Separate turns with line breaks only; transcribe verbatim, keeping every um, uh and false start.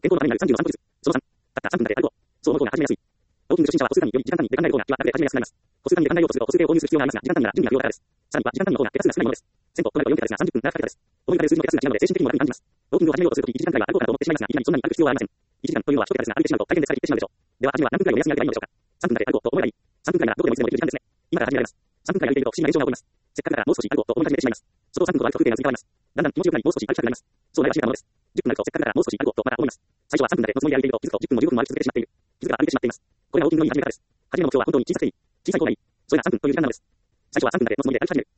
健康のためになるさんじゅうの散歩術。そのさん、たったさんぷんまで歩こう。そう思う方が始めやすい。ウォーキング初心者は歩数単位より時間単位で考える方が気は楽で始めやすくなります。歩数単位で考えようとすると歩数計を購入する必要がありますが、時間単位なら準備が不要だからです。さらには時間単位の方が手数が少ないものです。せん歩となるとよん桁ですがさんじゅっぷん長かったです。思い浮かべる数字の手数が違うので精神的にも楽に感じます。ウォーキングを始めようとするときいちじかんくらいは歩こうかなと思ってしまいますが、いきなりそんなに歩く必要はありません。いちじかんというのは一桁ですが歩いてしまうと大変で疲れていってしまうでしょう。では初めは何分くらいお休みがあればいいのでしょうか。さんぷんだけ歩こうと思えばいい。さんぷんくらいならどこでもいつでもできる時間ですね。今から始められます。さんぷんくらい歩いていると不思議な現象が起こります。せっかくだからもう少し歩こうと思い始めてしまいます。その後さんぷんほど歩くと風景が移り変わります。だんだん気持ちよくなりもう少し歩きたくなります。そうなれば静かなものです。じゅっぷん歩くとせっかくだからもう少し歩こうとまた思います。最初はさんぷんだけのつもりで歩いていると気づくとじゅっぷんもじゅうごふんも歩き続けてしまっている。気づけば歩いてしまっています。これがウォーキングのいい始め方です。初めの目標は本当に小さくていい。小さい方がいい。それがさんぷんという時間なのです。最初はさんぷんだけのつもりで歩き始める。